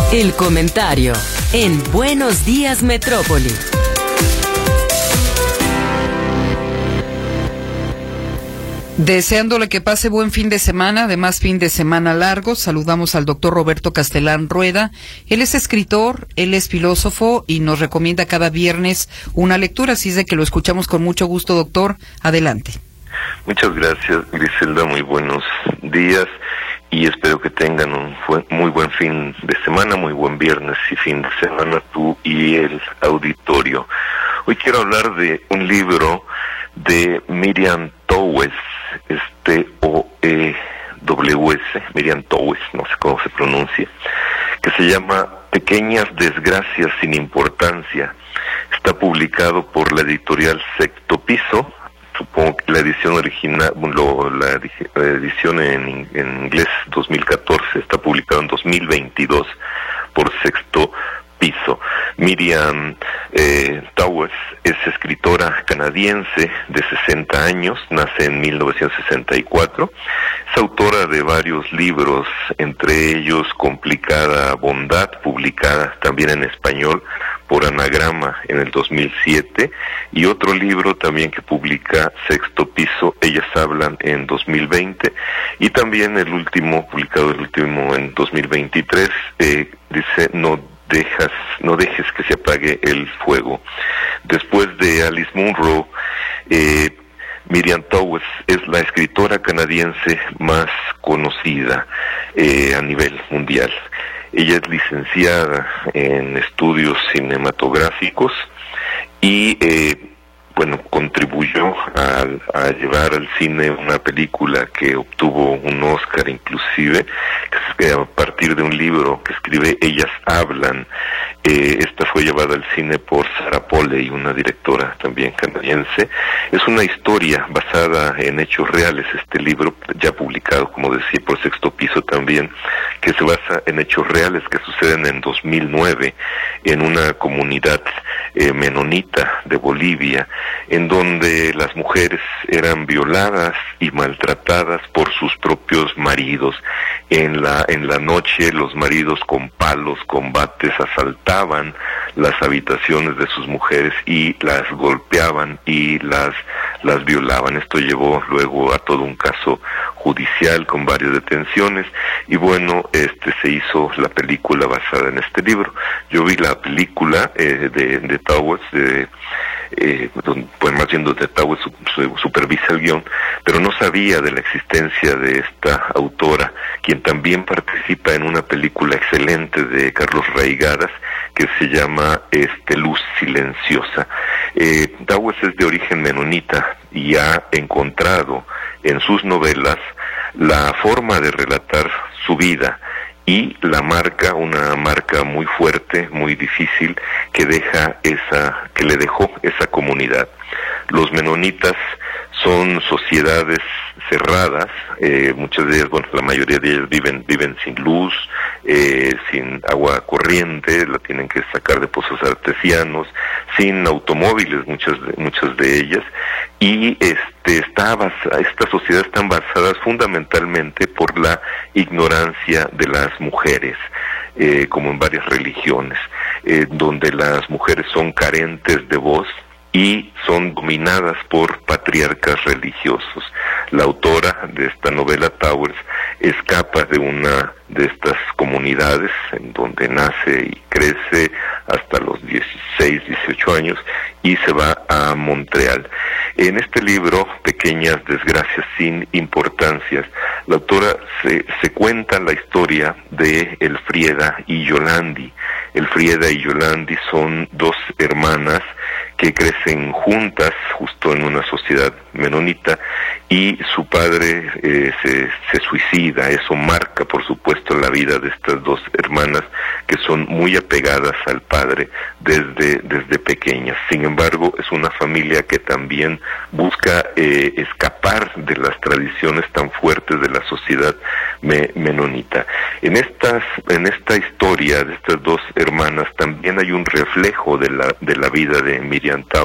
El comentario en Buenos Días Metrópoli. Deseándole que pase buen fin de semana, además fin de semana largo, saludamos al doctor Roberto Castelán Rueda. Él es escritor, él es filósofo y nos recomienda cada viernes una lectura, así es de que lo escuchamos con mucho gusto, doctor. Adelante. Muchas gracias, Griselda, muy buenos días y espero que tengan un muy buen fin de semana, muy buen viernes y fin de semana tú y el auditorio. Hoy quiero hablar de un libro de Miriam Towes, T-O-E-W-S, Miriam Towes, no sé cómo se pronuncia, que se llama Pequeñas Desgracias sin Importancia. Está publicado por la editorial Sexto Piso. Supongo que la edición original, la edición en inglés 2014, está publicado en 2022 por Sexto Piso. Miriam Towes es escritora canadiense de 60 años, nace en 1964, es autora de varios libros, entre ellos Complicada Bondad, publicada también en español por Anagrama en el 2007, y otro libro también que publica Sexto Piso, Ellas Hablan, en 2020, y también el último, publicado en 2023, dice No dejes que se apague el fuego. Después de Alice Munro, Miriam Towes es la escritora canadiense más conocida a nivel mundial. Ella es licenciada en estudios cinematográficos y contribuyó a llevar al cine una película que obtuvo un Oscar inclusive, a partir de un libro que escribe Ellas Hablan. Esta fue llevada al cine por Sarah Polley, una directora también canadiense. Es una historia basada en hechos reales, este libro, ya publicado, como decía, por Sexto Piso también, que se basa en hechos reales que suceden en 2009 en una comunidad menonita de Bolivia, en donde las mujeres eran violadas y maltratadas por sus propios maridos. En la noche los maridos con palos, con bates, asaltaban las habitaciones de sus mujeres y las golpeaban y las violaban. Esto llevó luego a todo un caso judicial con varias detenciones y se hizo la película basada en este libro. Yo vi la película de Towers, más bien donde Towers supervisa el guión, pero no sabía de la existencia de esta autora, quien también participa en una película excelente de Carlos Reigadas que se llama Luz Silenciosa. Towers es de origen menonita y ha encontrado en sus novelas la forma de relatar su vida y la marca, una marca muy fuerte, muy difícil, que le dejó esa comunidad. Los menonitas son sociedades cerradas, muchas de ellas, la mayoría de ellas viven sin luz, sin agua corriente, la tienen que sacar de pozos artesianos, sin automóviles, muchas de ellas, y estas sociedades están basadas fundamentalmente por la ignorancia de las mujeres, como en varias religiones, donde las mujeres son carentes de voz y son dominadas por patriarcas religiosos. La autora de esta novela, Towers, escapa de una de estas comunidades en donde nace y crece hasta los 16, 18 años y se va a Montreal. En este libro, Pequeñas Desgracias sin Importancias, la autora se cuenta la historia de Elfrieda y Yolandi. Elfrieda y Yolandi son dos hermanas que crecen juntas justo en una sociedad menonita y su padre se suicida. Eso marca, por supuesto, la vida de estas dos hermanas que son muy apegadas al padre desde pequeñas. Sin embargo, es una familia que también busca escapar de las tradiciones tan fuertes de la sociedad menonita. En esta historia de estas dos hermanas también hay un reflejo de la vida de Miriam Towers,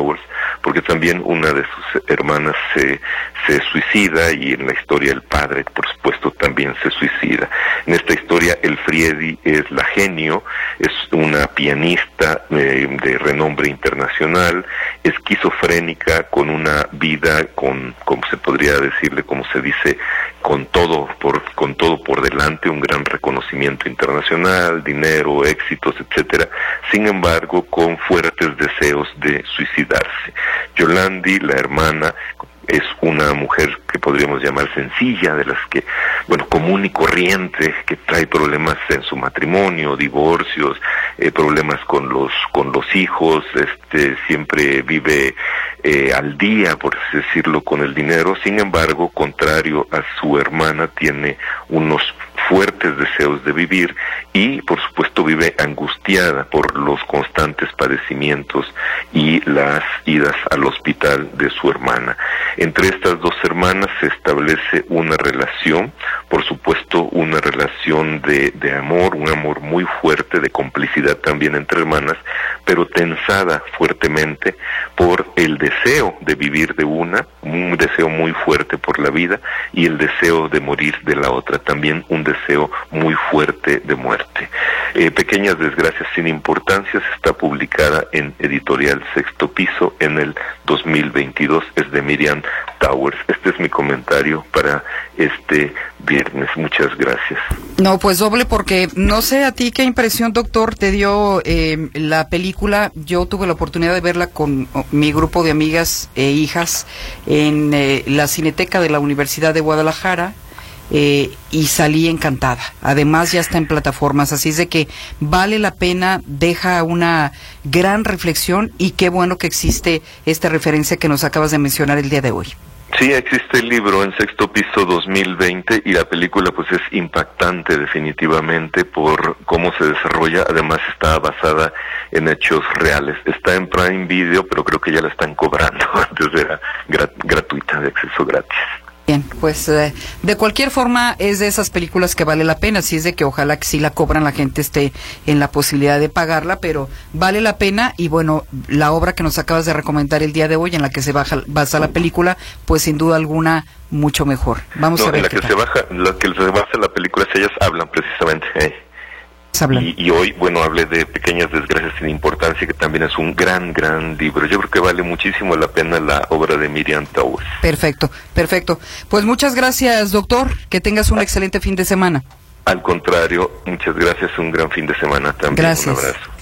porque también una de sus hermanas se suicida, y en la historia el padre, por supuesto, también se suicida. En esta historia el Friedi es la genio, es una pianista de renombre internacional, esquizofrénica, con una vida como se podría decirle, como se dice, con todo por delante, un gran reconocimiento internacional, dinero, éxitos, etcétera. Sin embargo, con fuertes deseos de suicidarse. Yolandi, la hermana, es una mujer que podríamos llamar sencilla, de las que, común y corriente, que trae problemas en su matrimonio, divorcios, problemas con los hijos, siempre vive al día, por así decirlo, con el dinero. Sin embargo, contrario a su hermana, tiene unos fuertes deseos de vivir y, por supuesto, vive angustiada por los constantes padecimientos y las idas al hospital de su hermana. Entre estas dos hermanas se establece una relación, por supuesto, una relación de amor, un amor muy fuerte, de complicidad también entre hermanas, pero tensada fuertemente por el deseo de vivir de una, un deseo muy fuerte por la vida, y el deseo de morir de la otra, también un deseo muy fuerte de muerte. Pequeñas desgracias sin importancias está publicada en Editorial Sexto Piso en el 2022, es de Miriam Towers. Este es mi comentario para este viernes. Muchas gracias. No, pues doble, porque no sé a ti qué impresión, doctor, te dio la película. Yo tuve la oportunidad de verla con mi grupo de amigas e hijas en la Cineteca de la Universidad de Guadalajara. Y salí encantada. Además ya está en plataformas, así es de que vale la pena, deja una gran reflexión, y qué bueno que existe esta referencia que nos acabas de mencionar el día de hoy. Sí, existe el libro en Sexto Piso 2020, y la película pues es impactante definitivamente por cómo se desarrolla. Además está basada en hechos reales. Está en Prime Video, pero creo que ya la están cobrando. Antes era gratuita, de acceso gratis. Bien, pues de cualquier forma es de esas películas que vale la pena, así es de que ojalá que si la cobran la gente esté en la posibilidad de pagarla, pero vale la pena. Y bueno, la obra que nos acabas de recomendar el día de hoy, en la que se basa la película, pues sin duda alguna mucho mejor. Vamos a ver. La que se basa la película, ellas hablan precisamente. Y hoy, hablé de Pequeñas desgracias sin importancia, que también es un gran libro. Yo creo que vale muchísimo la pena la obra de Miriam Towers. Perfecto. Pues muchas gracias, doctor. Que tengas un excelente fin de semana. Al contrario, muchas gracias. Un gran fin de semana también. Gracias. Un abrazo.